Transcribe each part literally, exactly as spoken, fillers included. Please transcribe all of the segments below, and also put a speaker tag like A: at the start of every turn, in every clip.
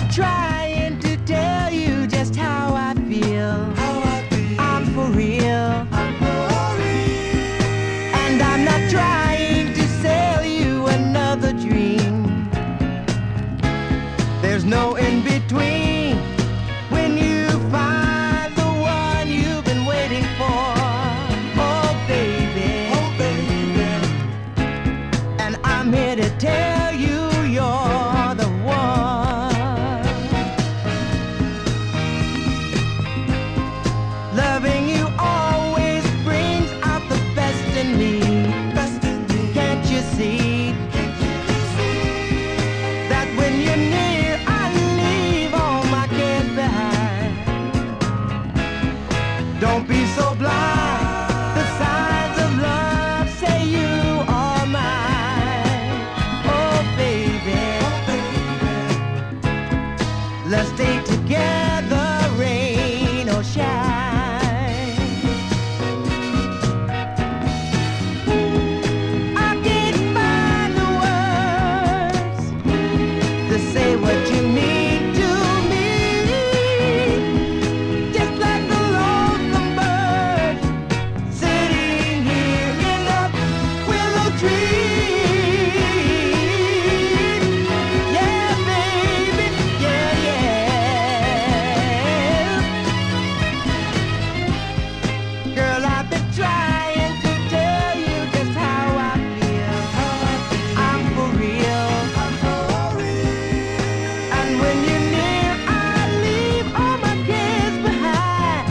A: trying to tell you just how I feel. How I feel. I'm for real. I'm for real. And I'm not trying to sell you another dream. There's no in between when you find the one you've been waiting for. Oh baby, oh baby. And I'm here to tell you you're the one. Loving you always brings out the best in me. Best in me. Can't you see? Can't you see that when you're near, I leave all my cares behind? Don't be so blind. The signs of love say you are mine. Oh baby, let's stay together, rain or shine. I can't find the words to say what you mean to me. Just like the lonesome bird sitting here in a willow tree. Yeah, baby, yeah, yeah. Girl, I've been trying to tell you just how I feel. I'm for real. I'm for real. And when you're near, I leave all my cares behind.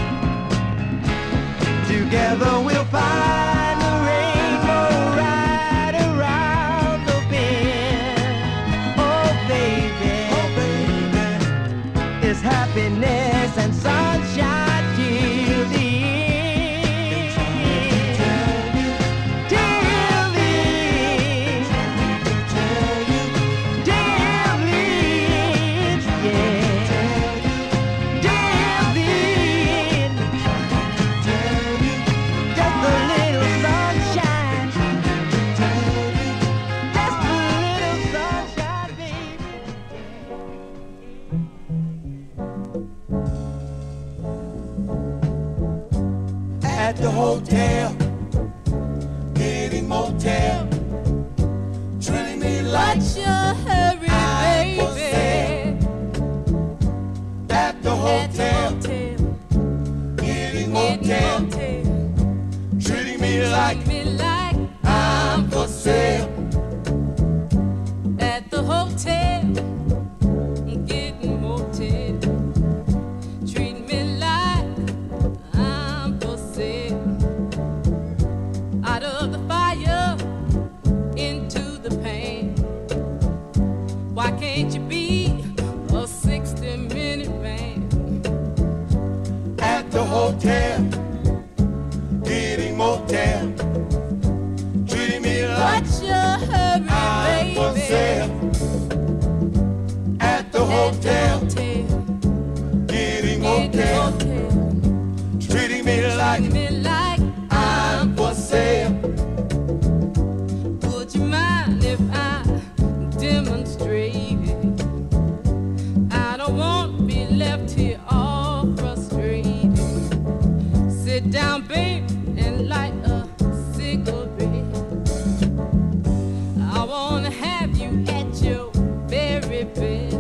A: Together we'll find the rainbow right around the bend. Oh baby, oh baby, it's happiness and sunshine till the end. Till the end. Till the end, yeah. Till the end. Just a little sunshine. Just a little sunshine, baby.
B: At the hotel, getting motel, treating me like
C: What's your hurry,
B: I'm for
C: baby?
B: sale. At the
C: At the
B: hotel,
C: hotel,
B: getting
C: getting
B: motel,
C: motel,
B: treating me like
C: treat me like
B: I'm for sale.
C: at the hotel, getting motel, treat me like I'm for sale. Out of the fire, into the pain. Why can't you be a sixty minute man?
B: At the hotel, getting motel, treating me like
C: What's your hurry,
B: I'm for
C: baby?
B: sale. At the
C: At the
B: hotel,
C: hotel,
B: getting
C: getting
B: motel,
C: motel,
B: treating me like
C: treat me like
B: I'm for sale.
C: Would you mind if I demonstrated? I don't want to be left here all frustrated. Sit down, babe, and light a cigarette. I want to have you at your very best.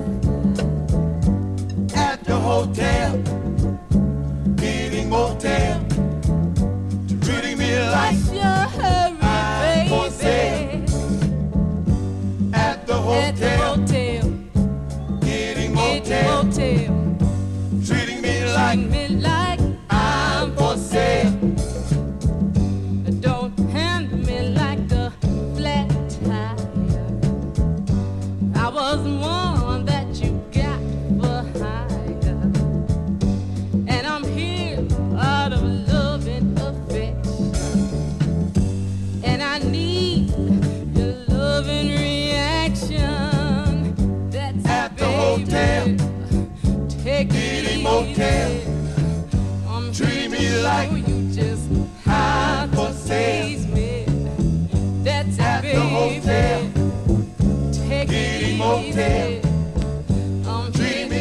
B: At the hotel, getting motel, treating me like
C: What's your hurry,
B: I'm for sale.
C: baby?
B: at the
C: At the
B: hotel,
C: hotel,
B: getting
C: getting
B: motel,
C: motel,
B: treating me like
C: treat me like
B: I'm for sale.
C: Don't handle me like a flat tire. I was one that you got for hire, and I'm here out of love and affection, and I need your loving reaction. That's
B: At the
C: baby.
B: hotel,
C: Take it
B: getting motel,
C: easy. I'm
B: treating me
C: here to
B: like
C: show you just how
B: I'm for
C: to
B: sale.
C: please me. That's
B: At
C: it,
B: the
C: baby.
B: hotel,
C: Take it
B: getting
C: easy.
B: motel,
C: I'm
B: treating me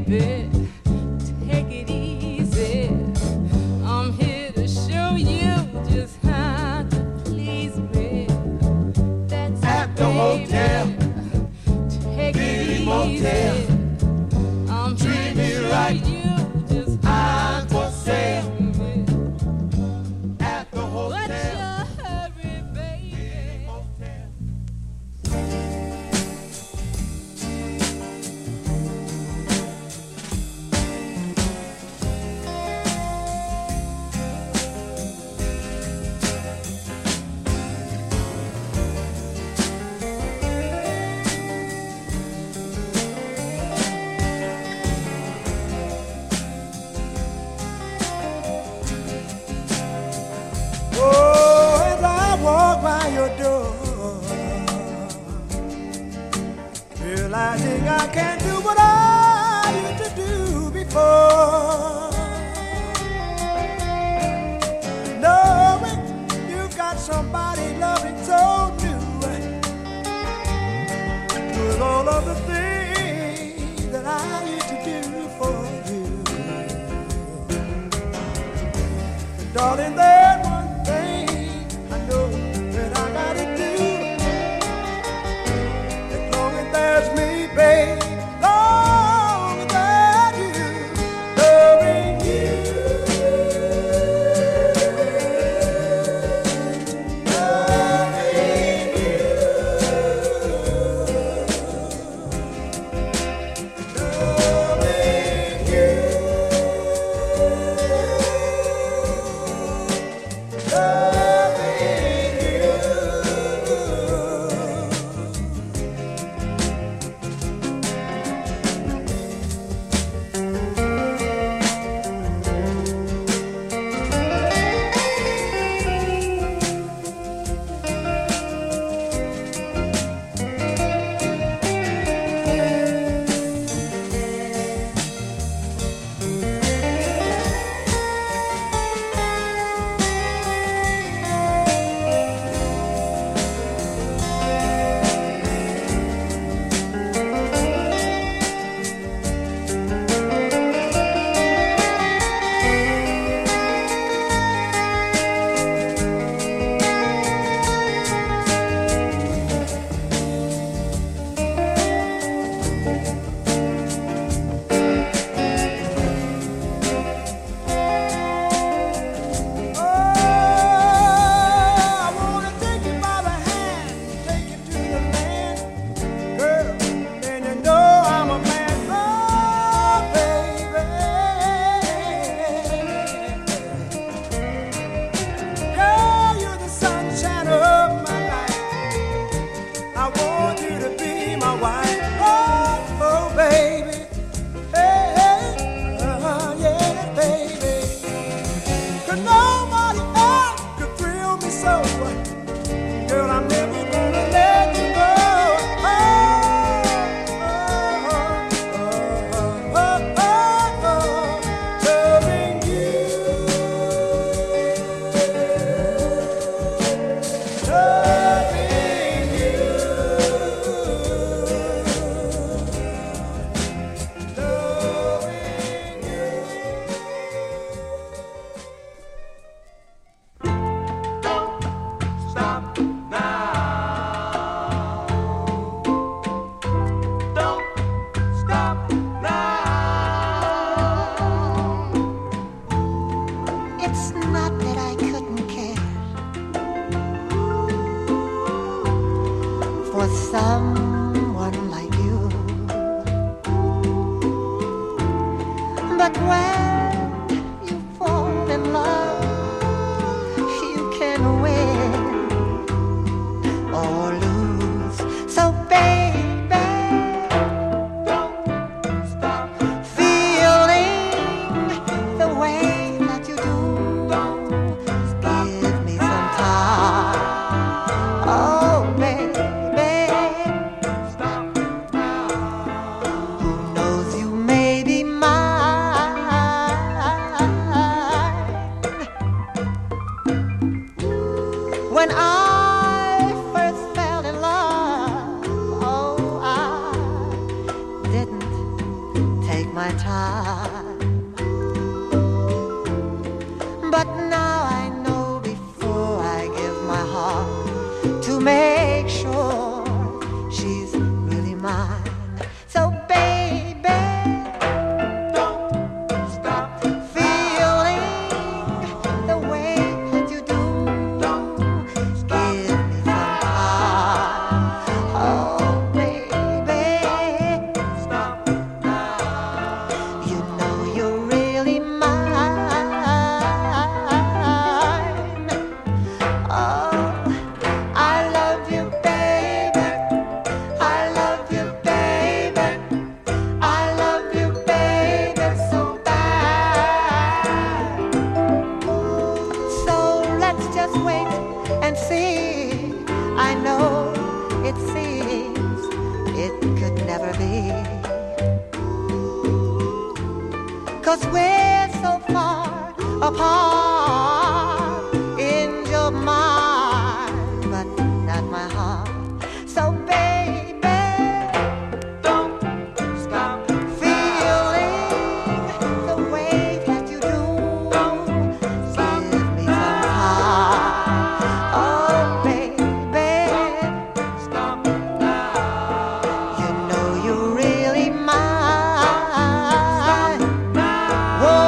C: baby, take it easy. I'm here to show you just how to please me. That's
B: At the hotel,
C: take
B: Billy
C: it
B: Motel.
C: easy. I'm
B: Treat
C: here
B: me
C: to show
B: right.
C: you just how
B: I'm
C: to
B: for sale.
C: please me.
B: At the
C: What's
B: hotel,
C: your hurry, baby?
B: Billy Motel.
D: Oh, as I walk by your door, realizing I can't do what I used to do before. Knowing you've got somebody loving so new, with all of the things that I used to do for you. Darling, there's one thing I know that I gotta do. As long as there's me, babe, long as there's you, loving you, loving you, loving you.
A: Who knows, you may be mine. my time. But now I know before I give my heart to make sure she's really mine. So baby,
D: Don't stop.
A: feeling the way that you do, give me some time. Oh baby,
D: Stop now.
A: you know you're really mine. Oh, I love you, baby. I love you, baby. I love you, baby, so bad. So let's just wait and see. I know it seems it could never be. 'Cause we're so far apart in your mind, but not my heart. So baby,
D: Don't stop.
A: feeling the way that you do, give me some time. Oh baby,
D: Stop now.
A: you know you're really mine. Whoa.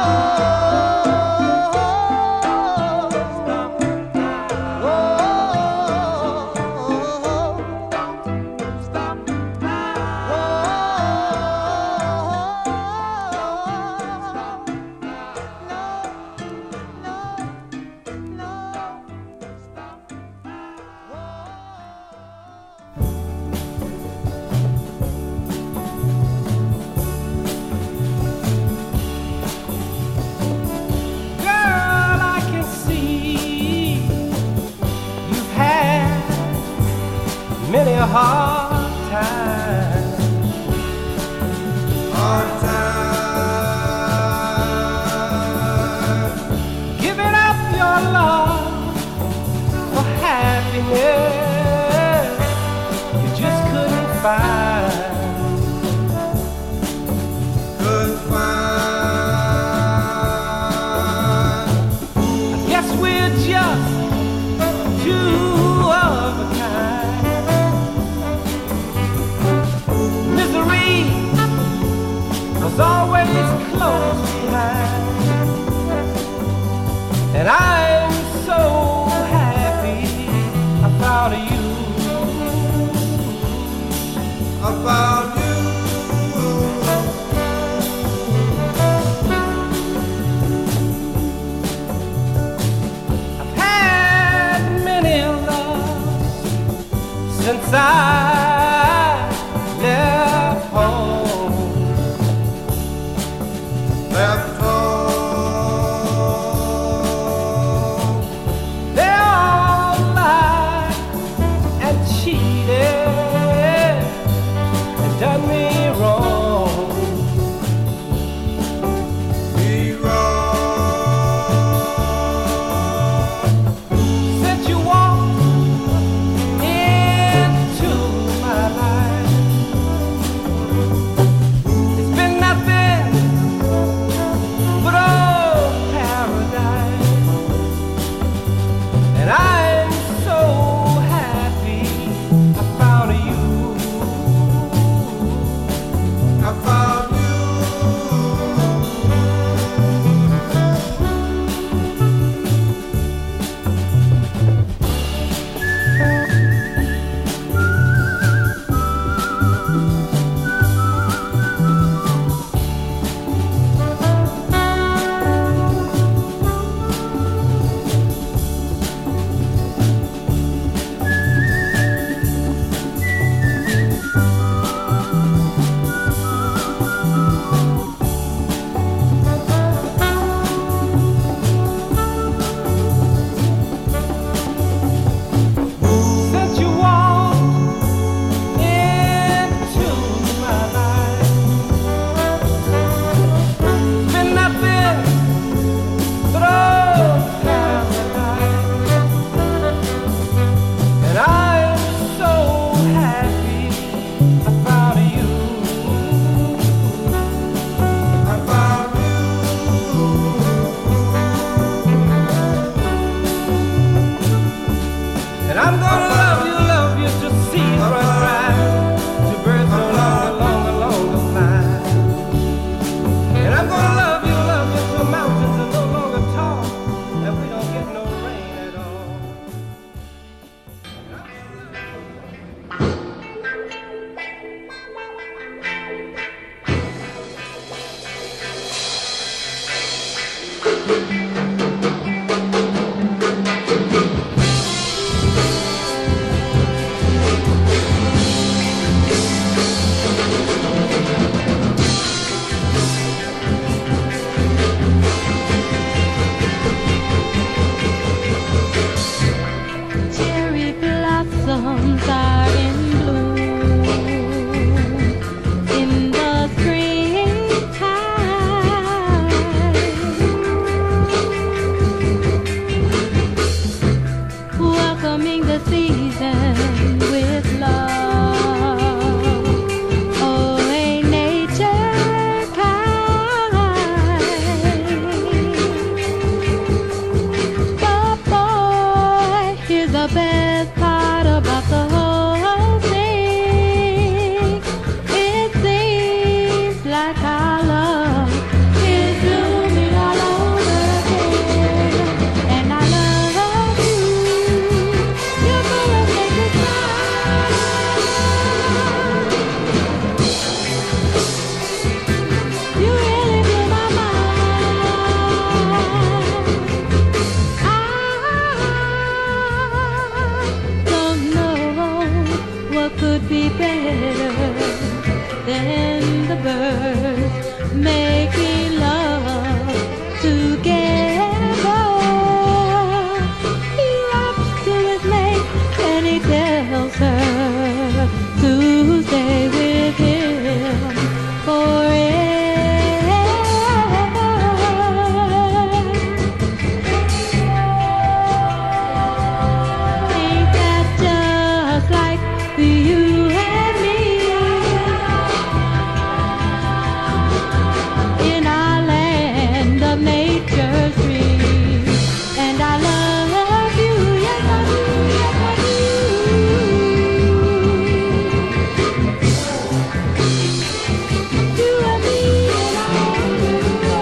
E: Girl, I can see you've had many a hard time.
D: Hard time.
E: Giving up your love for happiness you just couldn't find.
D: Good find.
E: Guess we're just two of a kind. Misery was always close behind, and I'm so happy I thought of you.
D: About you.
E: I've had many loves since I left home.
D: Left home.
C: like our love is blooming all over again. And I love you, you're gonna make me smile. You really blow my mind. I don't know what could be better than the birds making love together. He rocks to his mate and he tells her to stay with him forever. Ain't that just like you and me in our land of nature's dreams? And I love you, yes I do, yes I do. You and me and all the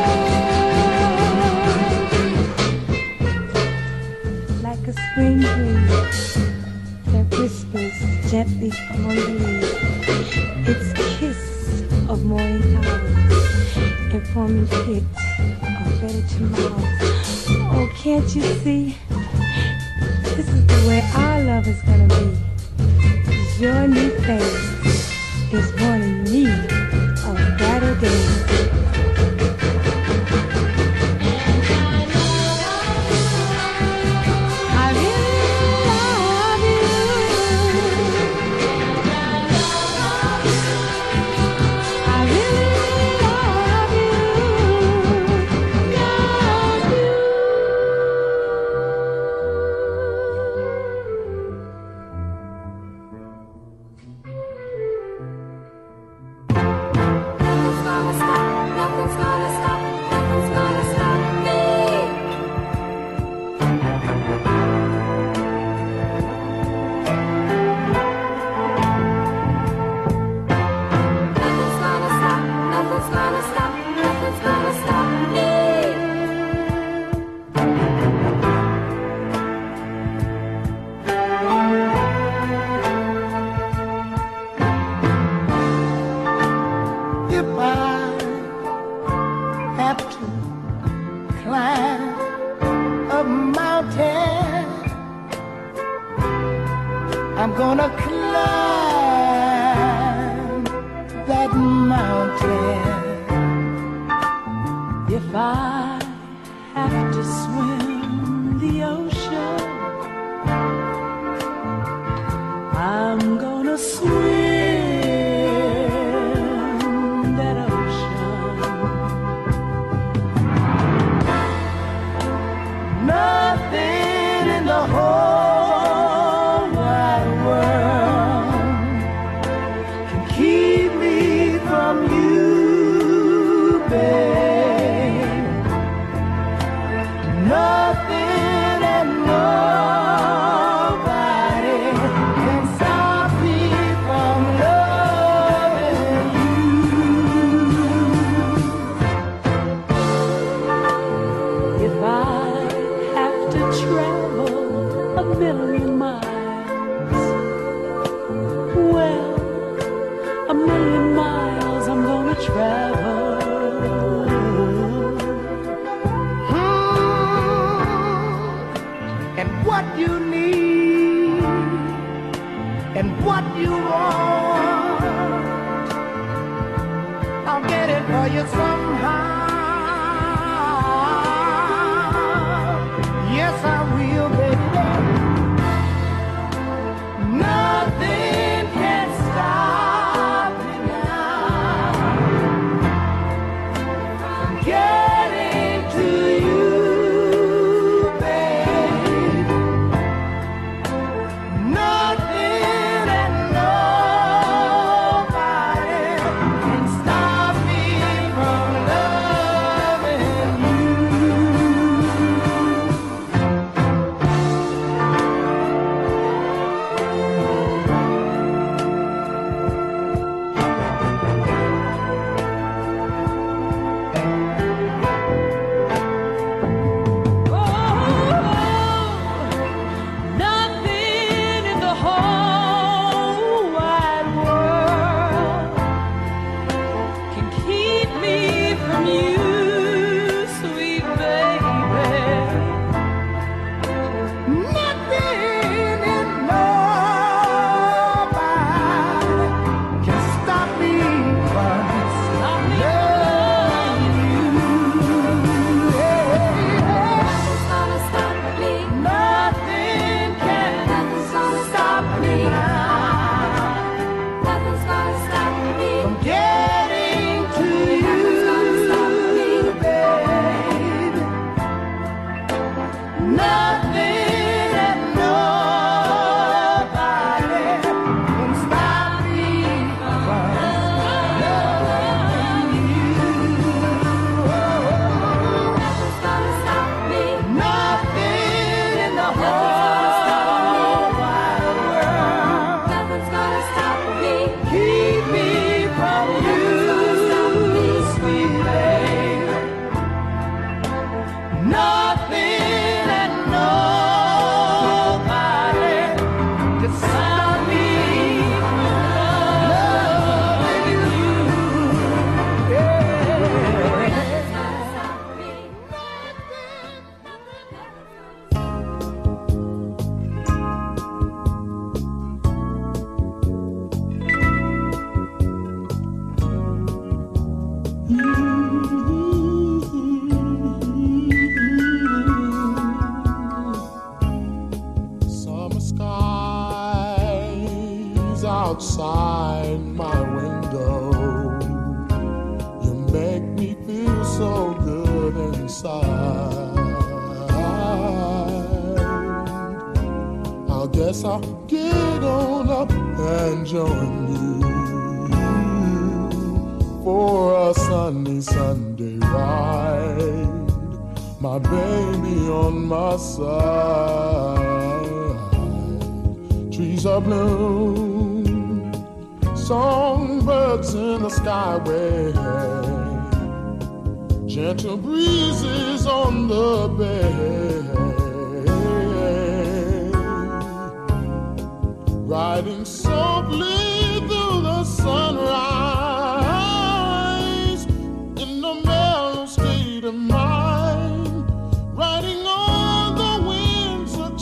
C: world. Like a spring breeze that whispers gently among the leaves, its kiss of morning clouds, informing it of better tomorrows. Oh, can't you see? This is the way our love is gonna be. 'Cause your new face is warning me of brighter days. I really love you. I really love you. Love you. Nothing's gonna stop, nothing's gonna stop, nothing's gonna stop me. Nothing's gonna stop, nothing's gonna stop, nothing's gonna stop me.
D: If I have to climb a mountain, I'm gonna climb that mountain. If I have to swim the ocean, I'm gonna swim that ocean. Nothing in the whole wide world can keep me from you, babe. Nothing and nobody can stop me from loving you. If I have to travel a million miles, well, a million miles I'm gonna travel. Hmm. And what you need and what you want, I'll get it for you somehow. Yes, I will, baby. Nothing can stop me now from getting to you, babe. Nothing and nobody can stop me from loving.
F: Summer skies outside my window, you make me feel so good inside. I guess I'll get on up and join you for a sunny Sunday ride, my baby on my side. Trees are blue, songbirds in the skyway, gentle breezes on the bay, riding softly through the sunrise in the mellow state of mind, riding on the winds of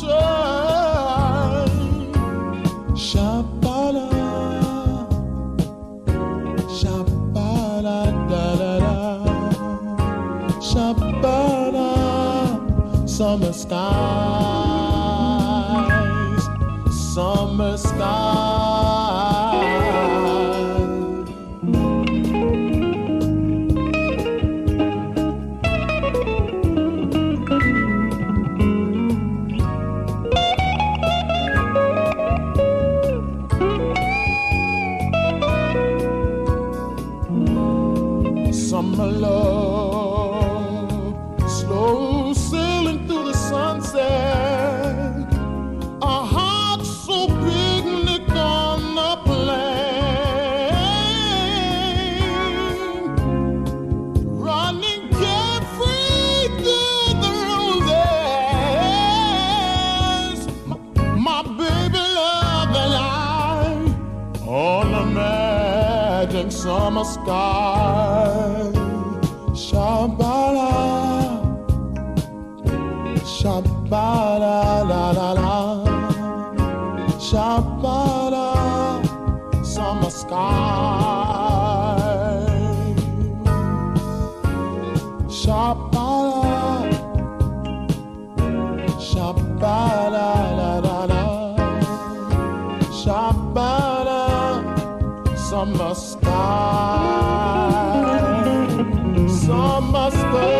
F: time. Shabala, shabala, da da da, shabala, summer skies, summer skies. Summer love, slow sailing through the sunset, a heart so picnic on the plain, running carefree through the roses, my, my baby love and I on the magic summer sky. Shabala, shabala, la la la, shabala, summer sky. Shabala, shabala, la la la, shabala, summer sky. Summer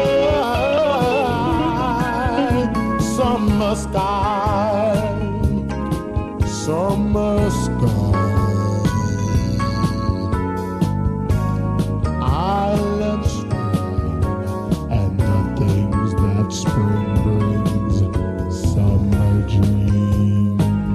F: sky, summer sky, summer sky. I love spring and the things that spring brings, summer dream.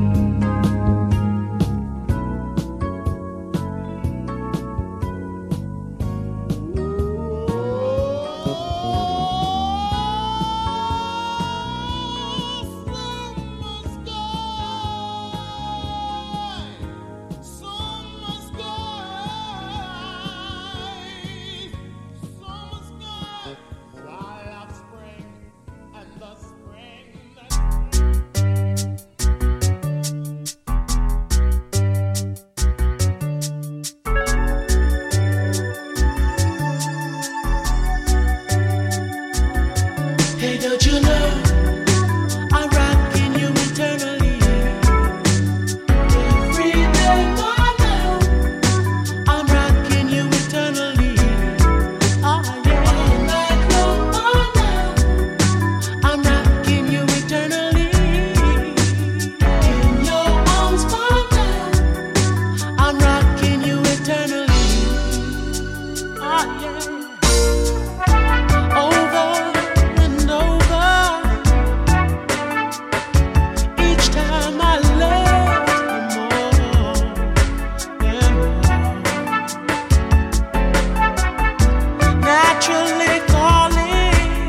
A: Hey, don't you know I'm rocking you eternally? Every day, my love, I'm rocking you eternally. Oh yeah, all night long, my love, I'm rocking you eternally. In your arms, my love, I'm rocking you eternally. Oh yeah. Over and over, each time I love you more and more. Naturally calling,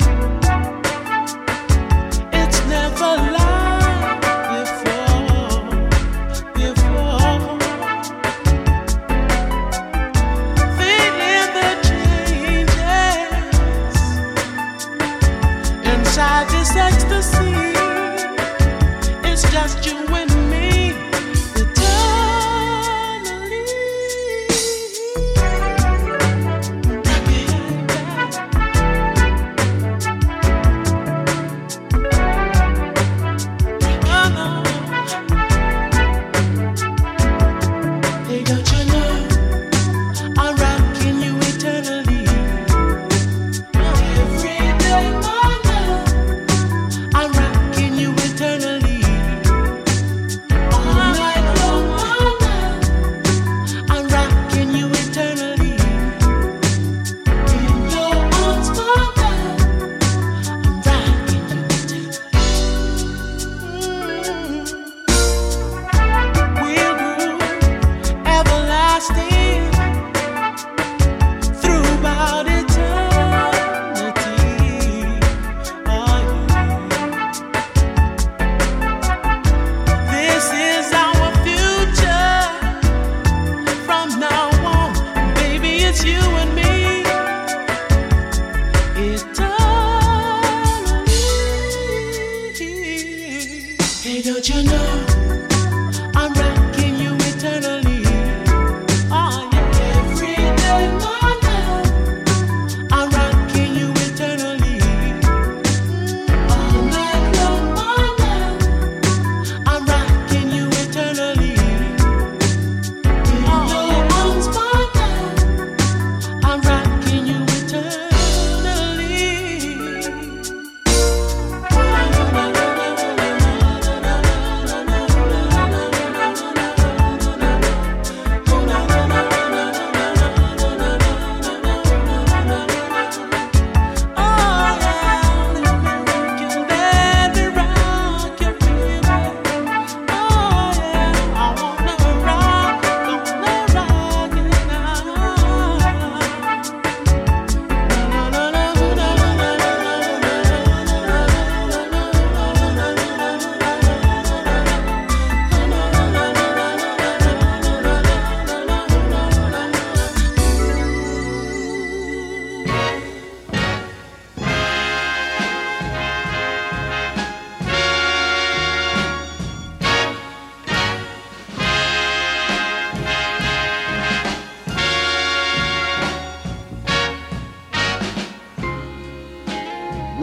A: it's never like before, before. Feeling the changes inside this ecstasy. It's just you and me eternally.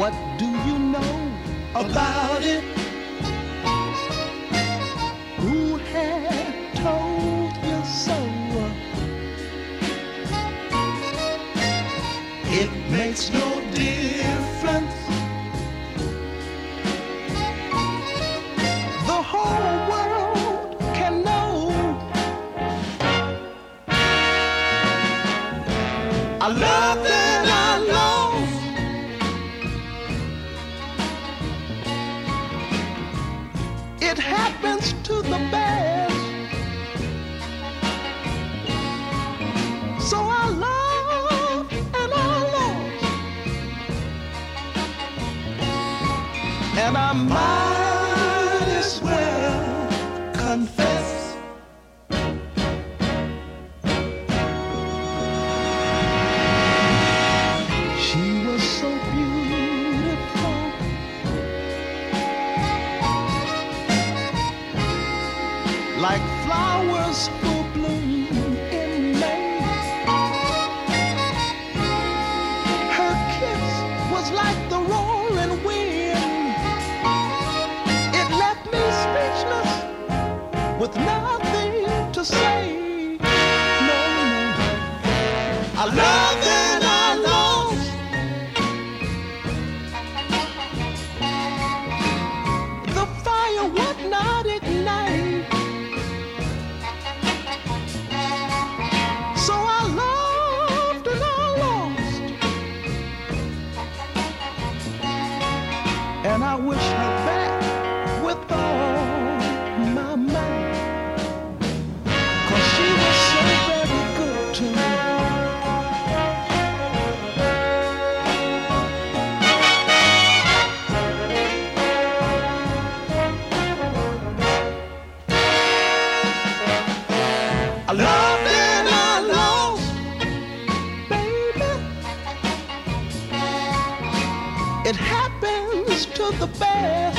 A: What do you know about it? Who had told you so? It makes no difference. The whole world can know. I love that I lost. It happens to the best. So I love and I lost. And I might as well confess. She was so beautiful. Like flowers full bloom in May. Her kiss was like the roaring wind. It left me speechless with nothing to say. No, no, I love that I lost. The fire would not ignite. So I loved and I lost. And I wish her back with all my might. 'Cause she was so very good to me. I loved and I lost, baby. It happens to the best.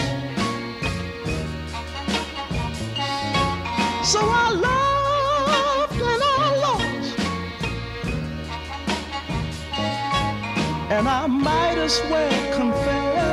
A: So I loved and I lost. And I might as well confess.